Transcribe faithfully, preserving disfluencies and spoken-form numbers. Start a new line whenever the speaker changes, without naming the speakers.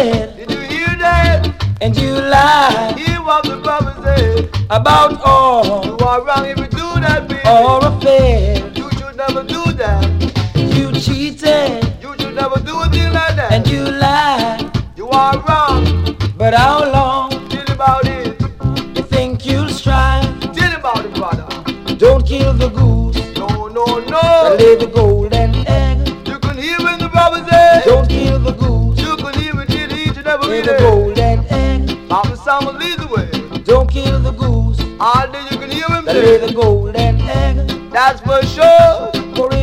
said?
Did you hear that?
And you lied.
Hear what the brother said.
About all.
You are wrong if you do that, baby.
Or a fair.
You should never do that.
You cheated.
You should never do a thing like that.
And you lied.
You are wrong.
But how long?
Tell about it.
You think you'll strive?
Tell about it, brother.
Don't kill the goose.
No, no, no.
Lay the golden egg.
You can hear when the brother said.
Don't kill the goose.
You can hear it till each and every
Lay
day.
the golden egg.
Papa Sam will lead the way.
Don't kill the goose.
All day you can hear him
Lay
say.
the golden egg.
That's for sure.
For